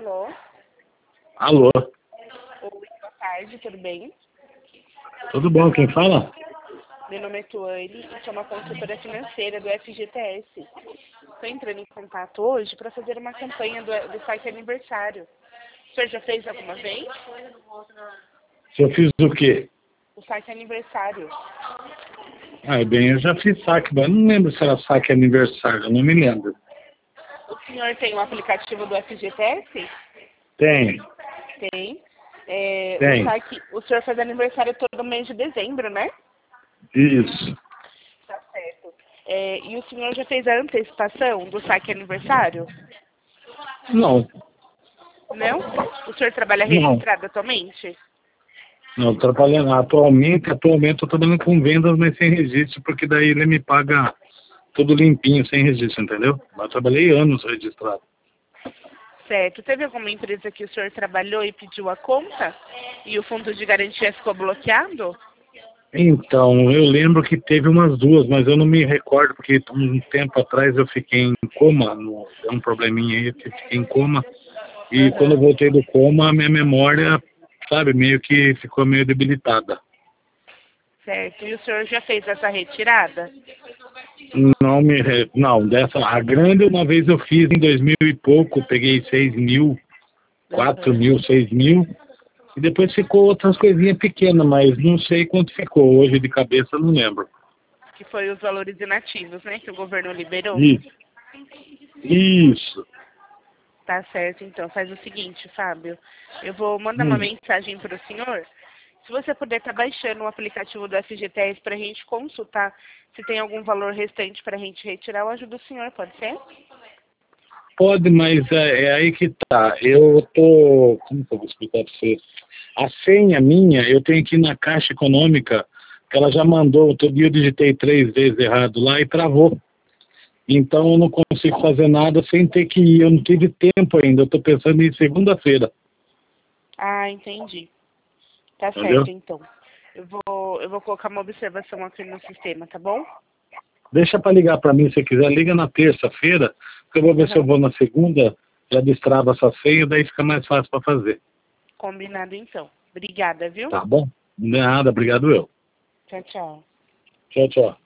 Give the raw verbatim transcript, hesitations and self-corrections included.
Alô? Alô? Oi, boa tarde, tudo bem? Tudo bom, quem fala? Meu nome é Tuane e sou uma consultora financeira do F G T S. Estou entrando em contato hoje para fazer uma campanha do, do site aniversário. O senhor já fez alguma vez? Se eu fiz o quê? O site aniversário. Ah, bem, eu já fiz saque, mas eu não lembro se era saque aniversário, eu não me lembro. O senhor tem o aplicativo do F G T S? Tem, Tem. É, o, tem, saque, o senhor faz aniversário todo mês de dezembro, né? isso. Tá certo. É, e o senhor já fez a antecipação do saque aniversário? Não, Não? O senhor trabalha não, registrado atualmente? não, trabalhando atualmente, atualmente eu tô trabalhando com vendas, mas sem registro, porque daí ele me paga tudo limpinho, sem registro, entendeu? Mas eu trabalhei anos registrado. Certo. Teve alguma empresa que o senhor trabalhou e pediu a conta? E o fundo de garantia ficou bloqueado? Então, eu lembro que teve umas duas, mas eu não me recordo, porque um tempo atrás eu fiquei em coma, no, deu um probleminha aí, eu fiquei em coma, e quando eu Aham. voltei do coma, a minha memória, sabe, meio que ficou meio debilitada. Certo. E o senhor já fez essa retirada? Não me, re- não, dessa, a grande uma vez eu fiz em dois mil e pouco, peguei seis mil, quatro Aham. mil, seis mil, e depois ficou outras coisinhas pequenas, mas não sei quanto ficou, hoje de cabeça eu não lembro. Que foi os valores inativos, né? Que o governo liberou. Isso, isso. Tá certo, então. Faz o seguinte, Fábio. Eu vou mandar uma Hum. mensagem para o senhor. Se você puder estar baixando o aplicativo do F G T S para a gente consultar se tem algum valor restante para a gente retirar, eu ajudo o senhor, pode ser? Pode, mas é, é aí que tá. Eu tô. Como que eu vou explicar para você? A senha minha, eu tenho que ir na Caixa Econômica, que ela já mandou. Outro dia eu digitei três vezes errado lá e travou. Então eu não consigo fazer nada sem ter que ir. Eu não tive tempo ainda. Eu tô pensando em segunda-feira. Ah, entendi. Tá Entendeu? certo, então. Eu vou, eu vou colocar uma observação aqui no sistema, tá bom? Deixa para ligar para mim se quiser. Liga na terça-feira, que eu vou ver se eu Aham. vou na segunda. Já destrava essa senha, daí fica mais fácil para fazer. Combinado, então. Obrigada, viu? Tá bom? Nada, obrigado eu. Tchau, tchau. Tchau, tchau.